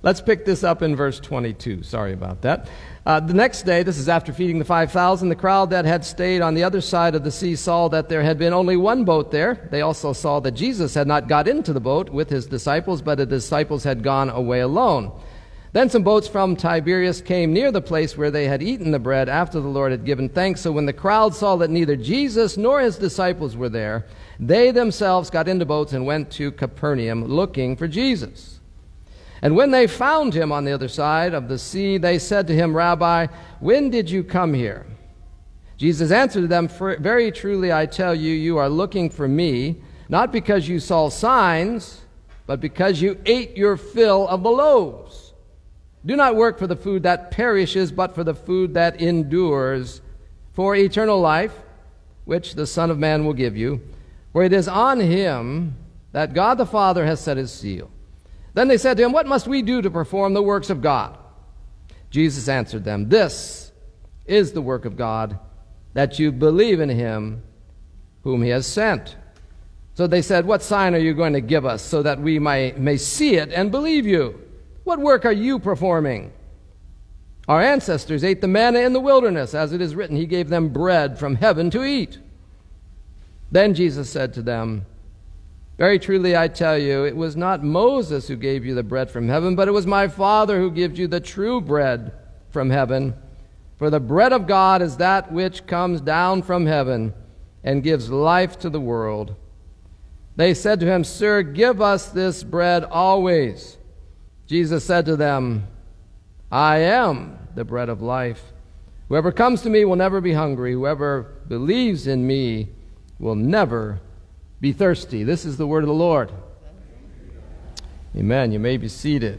Let's pick this up in verse 22. Sorry about that. The next day, this is after feeding the 5,000, the crowd that had stayed on the other side of the sea saw that there had been only one boat there. They also saw that Jesus had not got into the boat with his disciples, but the disciples had gone away alone. Then some boats from Tiberias came near the place where they had eaten the bread after the Lord had given thanks. So when the crowd saw that neither Jesus nor his disciples were there, they themselves got into boats and went to Capernaum looking for Jesus. And when they found him on the other side of the sea, they said to him, Rabbi, when did you come here? Jesus answered them, Very truly I tell you, you are looking for me, not because you saw signs, but because you ate your fill of the loaves. Do not work for the food that perishes, but for the food that endures, for eternal life, which the Son of Man will give you. For it is on him that God the Father has set his seal. Then they said to him, What must we do to perform the works of God? Jesus answered them, This is the work of God, that you believe in him whom he has sent. So they said, What sign are you going to give us so that we may see it and believe you? What work are you performing? Our ancestors ate the manna in the wilderness, as it is written, He gave them bread from heaven to eat. Then Jesus said to them, Very truly I tell you, it was not Moses who gave you the bread from heaven, but it was my Father who gives you the true bread from heaven. For the bread of God is that which comes down from heaven and gives life to the world. They said to him, Sir, give us this bread always. Jesus said to them, I am the bread of life. Whoever comes to me will never be hungry. Whoever believes in me will never be thirsty. This is the word of the Lord. Amen. You may be seated.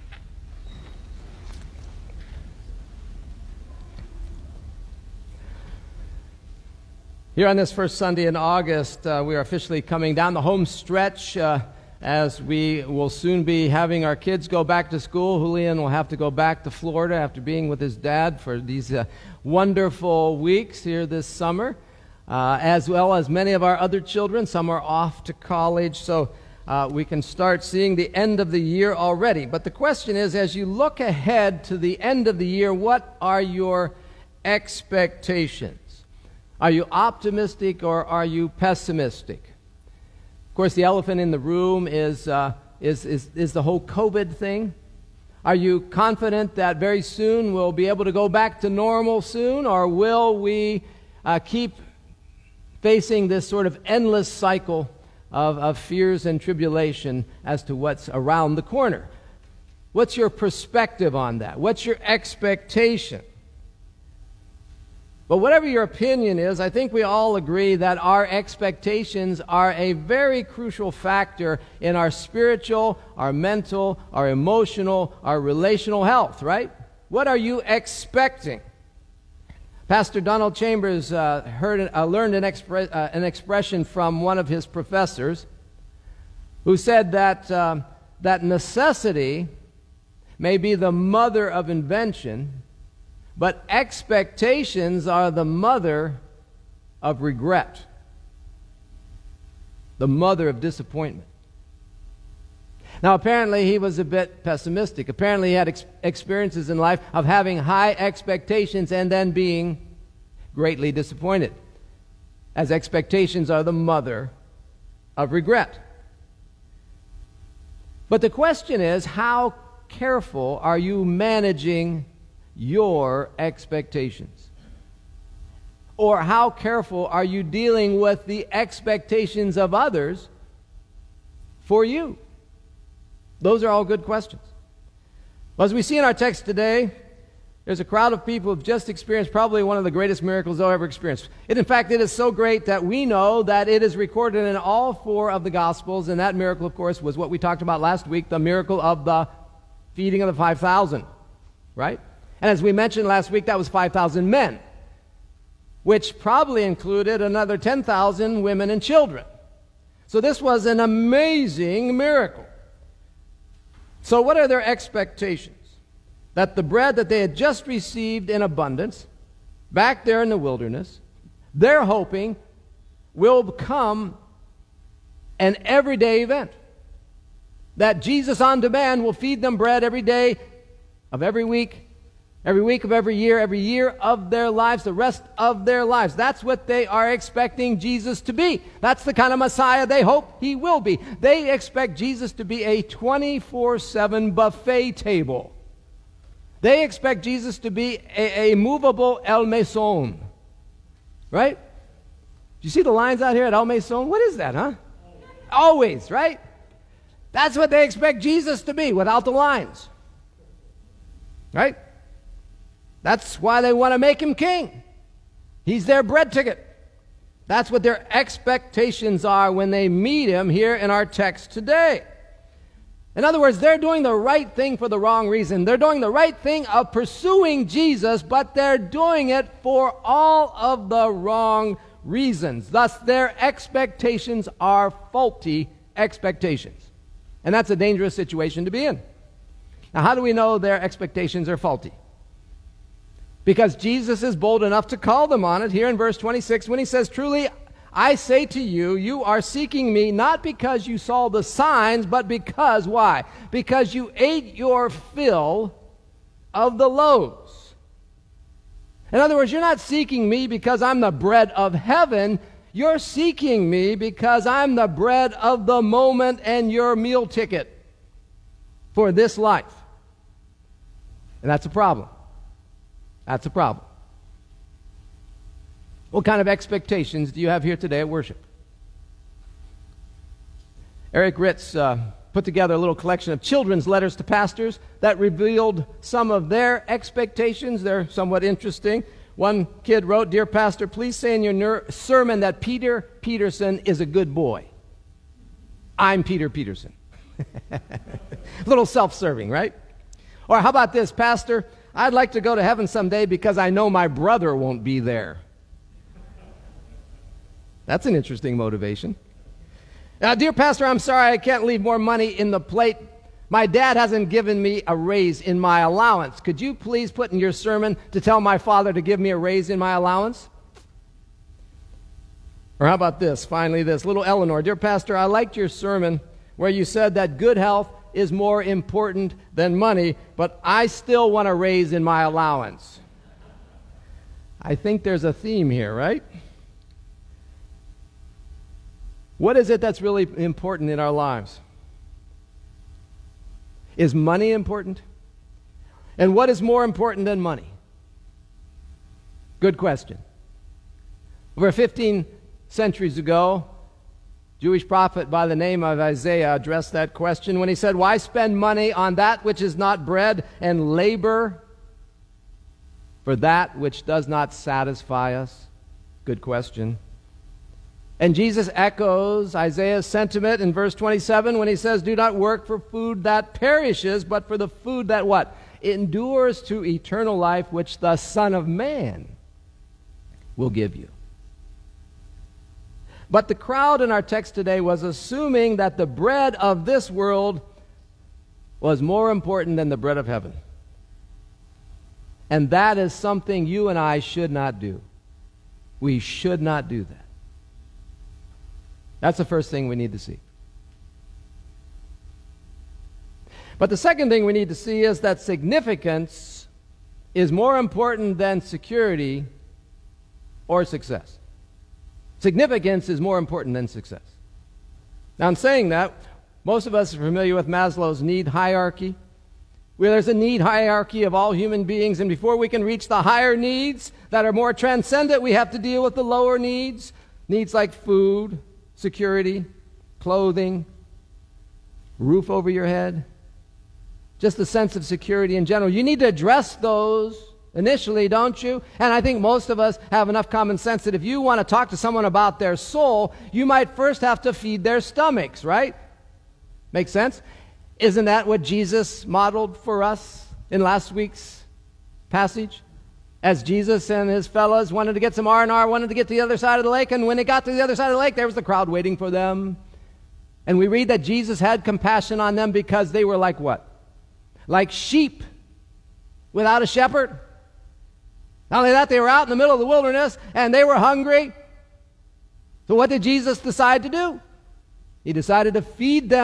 Here on this first Sunday in August, we are officially coming down the home stretch as we will soon be having our kids go back to school. Julian will have to go back to Florida after being with his dad for these wonderful weeks here this summer. As well as many of our other children. Some are off to college, so we can start seeing the end of the year already. But the question is, as you look ahead to the end of the year, what are your expectations? Are you optimistic or are you pessimistic? Of course, the elephant in the room is the whole COVID thing. Are you confident that very soon we'll be able to go back to normal soon, or will we keep facing this sort of endless cycle of fears and tribulation as to what's around the corner? What's your perspective on that? What's your expectation? But whatever your opinion is, I think we all agree that our expectations are a very crucial factor in our spiritual, our mental, our emotional, our relational health, right? What are you expecting? Pastor Donald Chambers learned an expression from one of his professors who said that necessity may be the mother of invention, but expectations are the mother of regret, the mother of disappointment. Now, apparently, he was a bit pessimistic. Apparently, he had experiences in life of having high expectations and then being greatly disappointed, as expectations are the mother of regret. But the question is, how careful are you managing your expectations? Or how careful are you dealing with the expectations of others for you? Those are all good questions. Well, as we see in our text today, there's a crowd of people who have just experienced probably one of the greatest miracles they'll ever experience. In fact, it is so great that we know that it is recorded in all four of the Gospels, and that miracle, of course, was what we talked about last week, the miracle of the feeding of the 5,000, right? And as we mentioned last week, that was 5,000 men, which probably included another 10,000 women and children. So this was an amazing miracle. So what are their expectations? That the bread that they had just received in abundance, back there in the wilderness, they're hoping will become an everyday event. that Jesus on demand will feed them bread every day of every week of every year of their lives, the rest of their lives. That's what they are expecting Jesus to be. That's the kind of Messiah they hope he will be. They expect Jesus to be a 24/7 buffet table. They expect Jesus to be a movable El Maison. Right? Do you see the lines out here at El Maison? What is that, huh? Always, right? That's what they expect Jesus to be without the lines. Right? That's why they want to make him king. He's their bread ticket. That's what their expectations are when they meet him here in our text today. In other words, they're doing the right thing for the wrong reason. They're doing the right thing of pursuing Jesus, but they're doing it for all of the wrong reasons. Thus, their expectations are faulty expectations. And that's a dangerous situation to be in. Now, how do we know their expectations are faulty? Because Jesus is bold enough to call them on it here in verse 26 when he says, "Truly, I say to you, you are seeking me not because you saw the signs, but because," why? "Because you ate your fill of the loaves." In other words, you're not seeking me because I'm the bread of heaven. You're seeking me because I'm the bread of the moment and your meal ticket for this life. And that's a problem. That's a problem. What kind of expectations do you have here today at worship? Eric Ritz put together a little collection of children's letters to pastors that revealed some of their expectations. They're somewhat interesting. One kid wrote, "Dear pastor, please say in your sermon that Peter Peterson is a good boy. I'm Peter Peterson." A little self-serving, right? Or how about this, "Pastor, I'd like to go to heaven someday because I know my brother won't be there." That's an interesting motivation. "Dear pastor, I'm sorry I can't leave more money in the plate. My dad hasn't given me a raise in my allowance. Could you please put in your sermon to tell my father to give me a raise in my allowance?" Or how about this, finally this, little Eleanor, "Dear pastor, I liked your sermon where you said that good health is more important than money, but I still want a raise in my allowance." I think there's a theme here, right? What is it that's really important in our lives? Is money important? And what is more important than money? Good question. Over 15 centuries ago, Jewish prophet by the name of Isaiah addressed that question when he said, "Why spend money on that which is not bread and labor for that which does not satisfy us?" Good question. And Jesus echoes Isaiah's sentiment in verse 27 when he says, "Do not work for food that perishes, but for the food that" what? "Endures to eternal life, which the Son of Man will give you." But the crowd in our text today was assuming that the bread of this world was more important than the bread of heaven. And that is something you and I should not do. We should not do that. That's the first thing we need to see. But the second thing we need to see is that significance is more important than security or success. Significance is more important than success. Now, in saying that, most of us are familiar with Maslow's need hierarchy, where there's a need hierarchy of all human beings, and before we can reach the higher needs that are more transcendent, we have to deal with the lower needs like food, security, clothing, roof over your head, just the sense of security in general. You need to address those initially, don't you? And I think most of us have enough common sense that if you want to talk to someone about their soul, you might first have to feed their stomachs, right? Make sense? Isn't that what Jesus modeled for us in last week's passage? As Jesus and his fellows wanted to get some R&R, wanted to get to the other side of the lake, and when they got to the other side of the lake, there was the crowd waiting for them. And we read that Jesus had compassion on them because they were like what? Like sheep without a shepherd. Not only that, they were out in the middle of the wilderness and they were hungry. So what did Jesus decide to do? He decided to feed them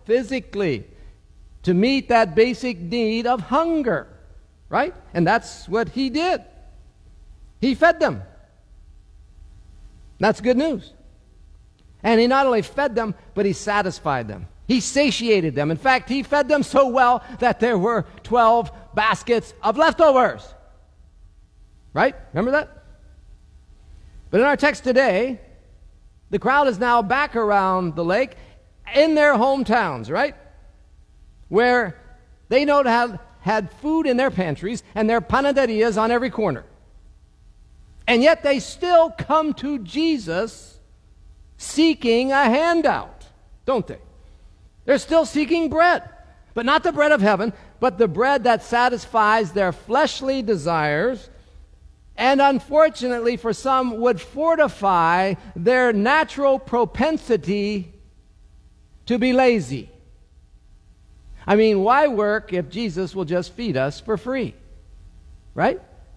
physically to meet that basic need of hunger, right? And that's what he did. He fed them. That's good news. And he not only fed them, but he satisfied them. He satiated them. In fact, he fed them so well that there were 12 baskets of leftovers. Right? Remember that? But in our text today, the crowd is now back around the lake in their hometowns, right? Where they know to have had food in their pantries and their panaderias on every corner. And yet they still come to Jesus seeking a handout, don't they? They're still seeking bread, but not the bread of heaven, but the bread that satisfies their fleshly desires, and unfortunately for some would fortify their natural propensity to be lazy. I mean, why work if Jesus will just feed us for free? Right?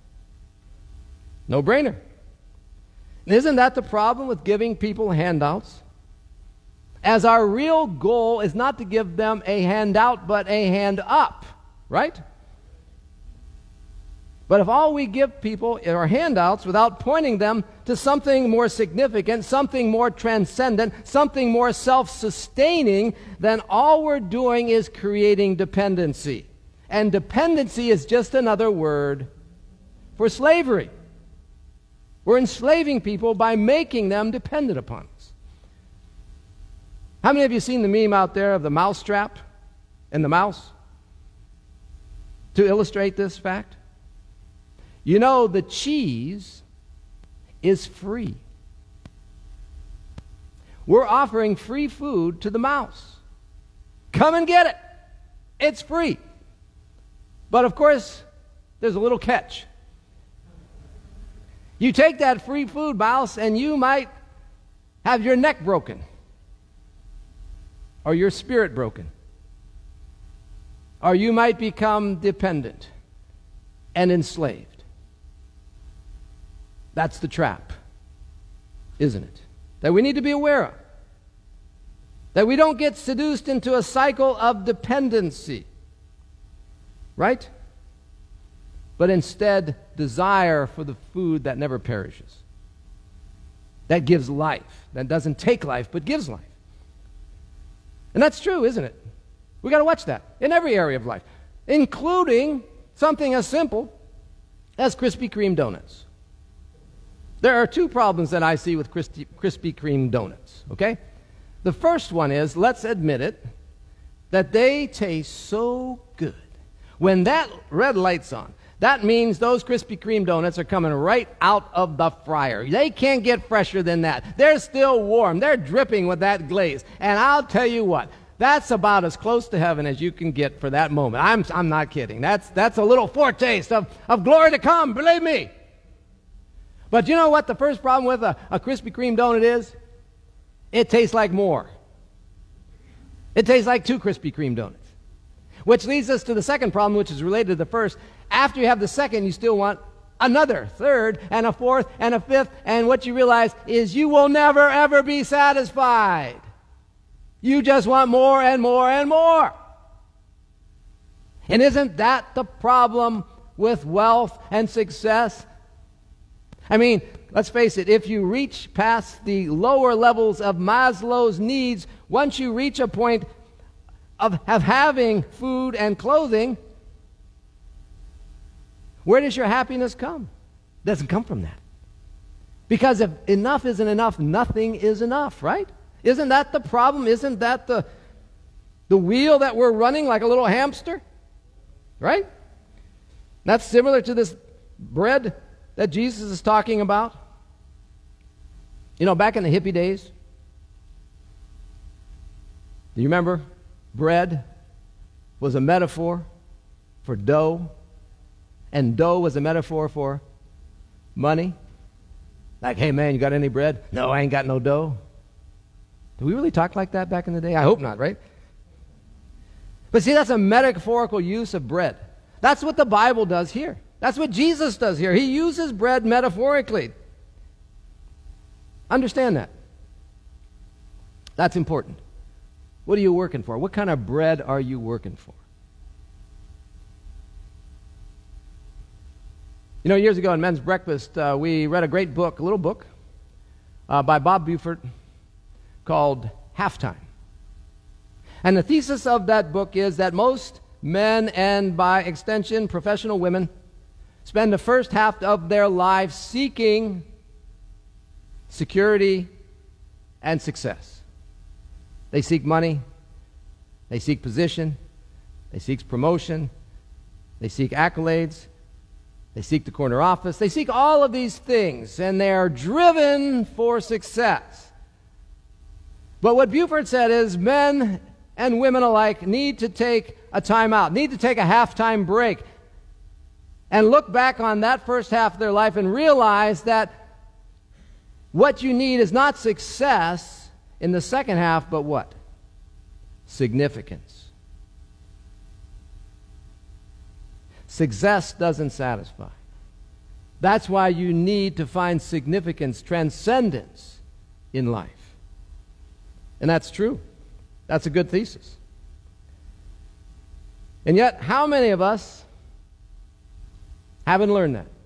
No brainer. Isn't that the problem with giving people handouts? As our real goal is not to give them a handout, but a hand up, right? But if all we give people are handouts without pointing them to something more significant, something more transcendent, something more self-sustaining, then all we're doing is creating dependency. And dependency is just another word for slavery. We're enslaving people by making them dependent upon us. How many of you seen the meme out there of the mouse trap and the mouse? To illustrate this fact, you know the cheese is free. We're offering free food to the mouse. Come and get it. It's free. But of course, there's a little catch. You take that free food, mouse, and you might have your neck broken or your spirit broken. Or you might become dependent and enslaved. That's the trap, isn't it? That we need to be aware of. That we don't get seduced into a cycle of dependency, right? But instead desire for the food that never perishes, that gives life, that doesn't take life, but gives life. And that's true, isn't it? We got to watch that in every area of life, including something as simple as Krispy Kreme donuts. There are two problems that I see with Krispy Kreme donuts, okay? The first one is, let's admit it, that they taste so good. When that red light's on, that means those Krispy Kreme donuts are coming right out of the fryer. They can't get fresher than that. They're still warm. They're dripping with that glaze. And I'll tell you what, that's about as close to heaven as you can get for that moment. I'm not kidding. That's a little foretaste of glory to come, believe me. But you know what the first problem with a Krispy Kreme donut is? It tastes like more. It tastes like two Krispy Kreme donuts. Which leads us to the second problem, which is related to the first. After you have the second, you still want another, third, and a fourth, and a fifth, and what you realize is you will never, ever be satisfied. You just want more and more and more. And isn't that the problem with wealth and success? I mean, let's face it, if you reach past the lower levels of Maslow's needs, once you reach a point of having food and clothing, where does your happiness come? It doesn't come from that. Because if enough isn't enough, nothing is enough, right? Isn't that the problem? Isn't that the wheel that we're running like a little hamster? Right? That's similar to this bread that Jesus is talking about. You know, back in the hippie days, do you remember? Bread was a metaphor for dough, and dough was a metaphor for money. Like, hey man, you got any bread? No, I ain't got no dough. Did we really talk like that back in the day? I hope not, right? But see, that's a metaphorical use of bread. That's what the Bible does here. That's what Jesus does here. He uses bread metaphorically. Understand that. That's important. What are you working for? What kind of bread are you working for? You know, years ago in Men's Breakfast, we read a great book, a little book, by Bob Buford called Halftime. And the thesis of that book is that most men, and by extension professional women, spend the first half of their lives seeking security and success. They seek money, they seek position, they seek promotion, they seek accolades, they seek the corner office, they seek all of these things, and they are driven for success. But what Buford said is men and women alike need to take a time out, need to take a halftime break, and look back on that first half of their life and realize that what you need is not success in the second half, but what? Significance. Success doesn't satisfy. That's why you need to find significance, transcendence in life. And that's true. That's a good thesis. And yet, how many of us haven't learned that?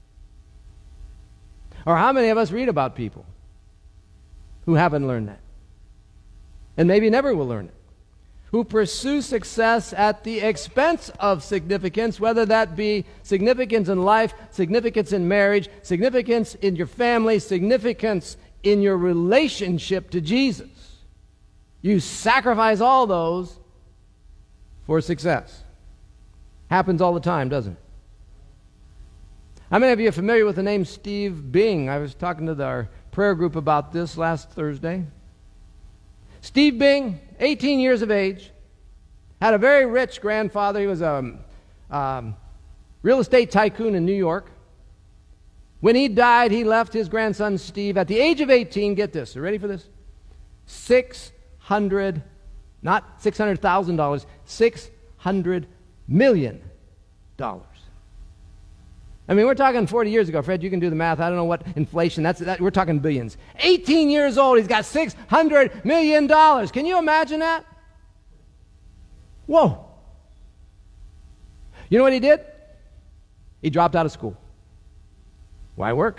Or how many of us read about people who haven't learned that? And maybe never will learn it. Who pursue success at the expense of significance, whether that be significance in life, significance in marriage, significance in your family, significance in your relationship to Jesus. You sacrifice all those for success. Happens all the time, doesn't it? How many of you are familiar with the name Steve Bing? I was talking to our prayer group about this last Thursday. Steve Bing, 18 years of age, had a very rich grandfather. He was a real estate tycoon in New York. When he died, he left his grandson Steve at the age of 18, get this, are you ready for this? not $600,000, $600 million. I mean, we're talking 40 years ago. Fred, you can do the math. I don't know what inflation, we're talking billions. 18 years old, he's got $600 million. Can you imagine that? Whoa. You know what he did? He dropped out of school. Why work?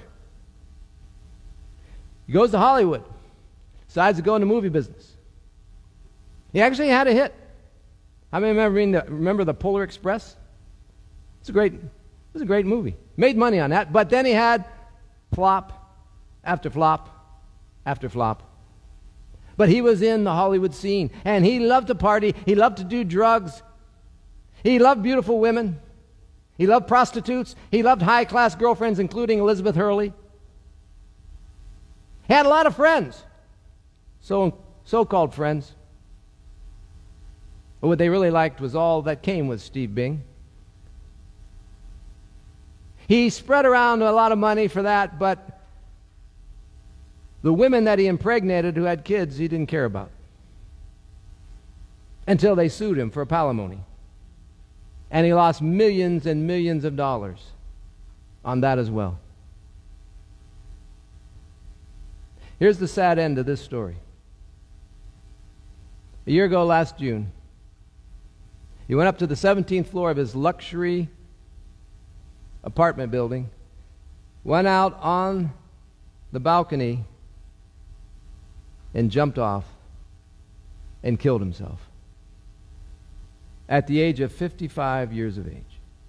He goes to Hollywood, decides to go in the movie business. He actually had a hit. How many remember the Polar Express? It was a great movie. Made money on that, but then he had flop after flop after flop. But he was in the Hollywood scene, and he loved to party. He loved to do drugs. He loved beautiful women. He loved prostitutes. He loved high-class girlfriends, including Elizabeth Hurley. He had a lot of friends, so-called friends. But what they really liked was all that came with Steve Bing. He spread around a lot of money for that, but the women that he impregnated who had kids, he didn't care about. Until they sued him for palimony. And he lost millions and millions of dollars on that as well. Here's the sad end of this story. A year ago, last June, he went up to the 17th floor of his luxury apartment building, went out on the balcony, and jumped off and killed himself at the age of 55 years of age.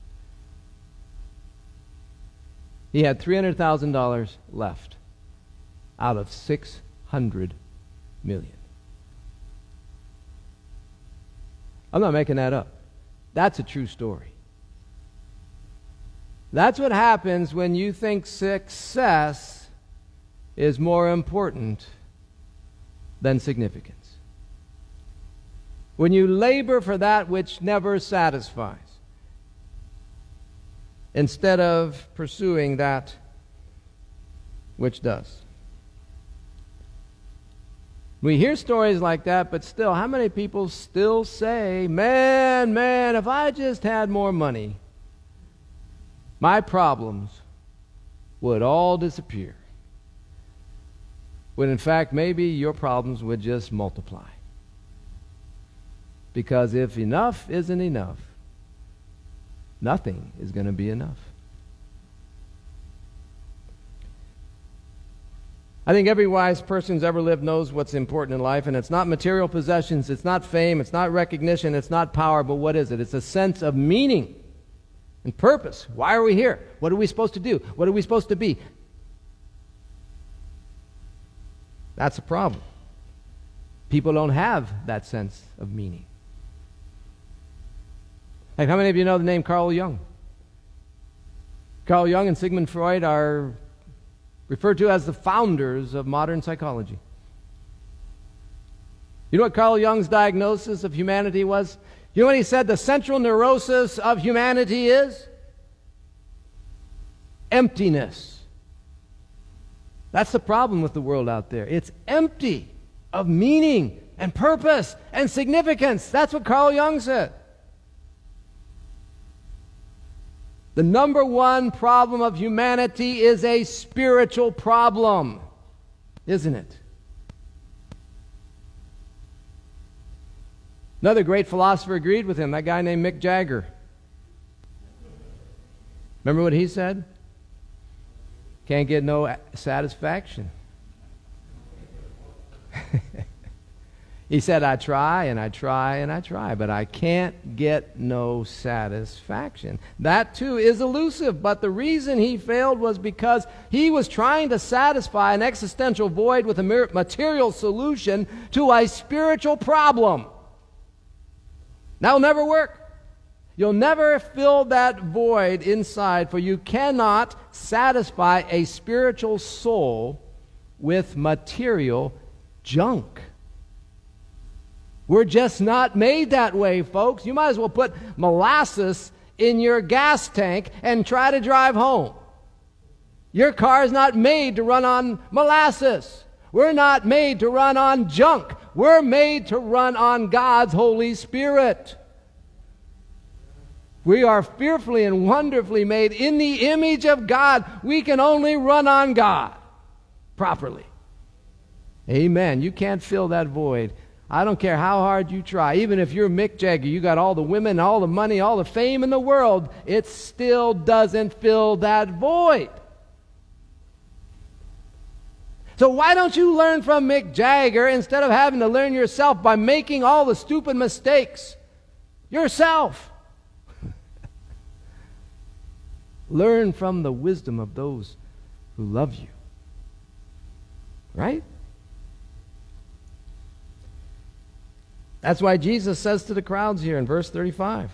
He had $300,000 left out of $600 million. I'm not making that up. That's a true story. That's what happens when you think success is more important than significance. When you labor for that which never satisfies, instead of pursuing that which does. We hear stories like that, but still, how many people still say, man, if I just had more money, my problems would all disappear. When in fact, maybe your problems would just multiply. Because if enough isn't enough, nothing is going to be enough. I think every wise person who's ever lived knows what's important in life, and it's not material possessions, it's not fame, it's not recognition, it's not power, but what is it? It's a sense of meaning and purpose. Why are we here? What are we supposed to do? What are we supposed to be? That's a problem. People don't have that sense of meaning. Like, how many of you know the name Carl Jung? Carl Jung and Sigmund Freud are referred to as the founders of modern psychology. You know what Carl Jung's diagnosis of humanity was? You know what he said the central neurosis of humanity is? Emptiness. That's the problem with the world out there. It's empty of meaning and purpose and significance. That's what Carl Jung said. The number one problem of humanity is a spiritual problem, isn't it? Another great philosopher agreed with him, that guy named Mick Jagger. Remember what he said? Can't get no satisfaction. He said, I try and I try and I try, but I can't get no satisfaction. That too is elusive, but the reason he failed was because he was trying to satisfy an existential void with a material solution to a spiritual problem. That'll never work. You'll never fill that void inside, for you cannot satisfy a spiritual soul with material junk. We're just not made that way, folks. You might as well put molasses in your gas tank and try to drive home. Your car is not made to run on molasses. We're not made to run on junk. We're made to run on God's Holy Spirit. We are fearfully and wonderfully made in the image of God. We can only run on God properly. Amen. You can't fill that void. I don't care how hard you try. Even if you're Mick Jagger, you got all the women, all the money, all the fame in the world, it still doesn't fill that void. So why don't you learn from Mick Jagger instead of having to learn yourself by making all the stupid mistakes yourself? Learn from the wisdom of those who love you. Right? That's why Jesus says to the crowds here in verse 35,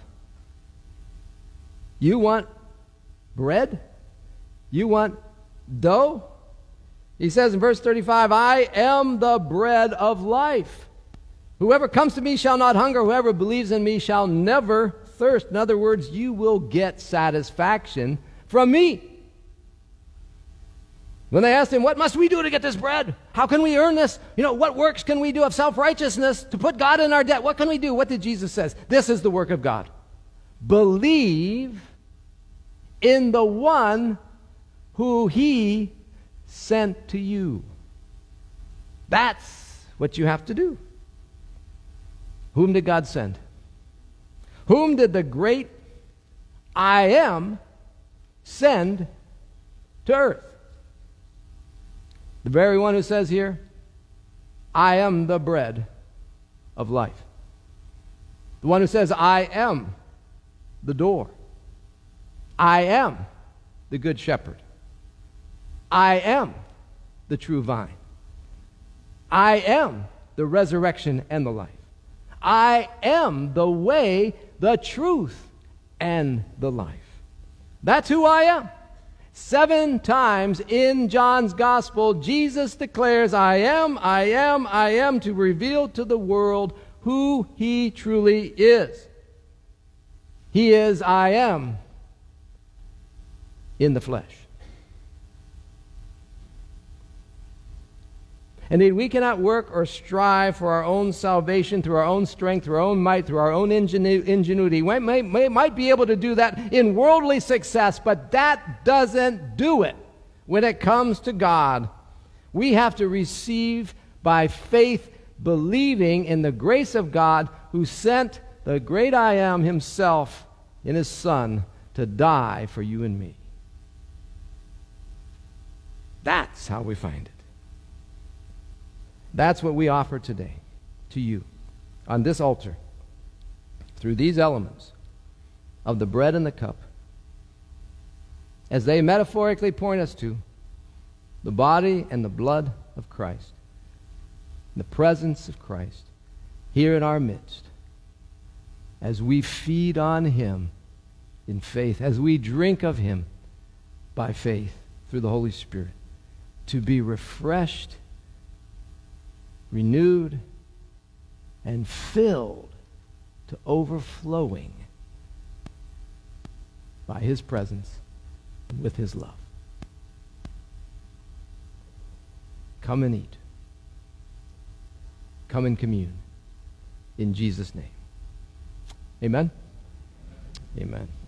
you want bread? You want dough? He says in verse 35, I am the bread of life. Whoever comes to me shall not hunger. Whoever believes in me shall never thirst. In other words, you will get satisfaction from me. When they asked him, what must we do to get this bread? How can we earn this? What works can we do of self-righteousness to put God in our debt? What can we do? What did Jesus say? This is the work of God. Believe in the one who he sent to you. That's what you have to do. Whom did God send? Whom did the great I am send to earth? The very one who says here, I am the bread of life. The one who says, I am the door. I am the good shepherd. I am the true vine. I am the resurrection and the life. I am the way, the truth, and the life. That's who I am. 7 times in John's Gospel, Jesus declares, I am, to reveal to the world who he truly is. He is, I am, in the flesh. Indeed, we cannot work or strive for our own salvation through our own strength, through our own might, through our own ingenuity. We might be able to do that in worldly success, but that doesn't do it when it comes to God. We have to receive by faith, believing in the grace of God who sent the great I Am himself in his Son to die for you and me. That's how we find it. That's what we offer today to you on this altar through these elements of the bread and the cup, as they metaphorically point us to the body and the blood of Christ, the presence of Christ here in our midst, as we feed on him in faith, as we drink of him by faith through the Holy Spirit, to be refreshed, renewed, and filled to overflowing by his presence and with his love. Come and eat. Come and commune in Jesus' name. Amen? Amen.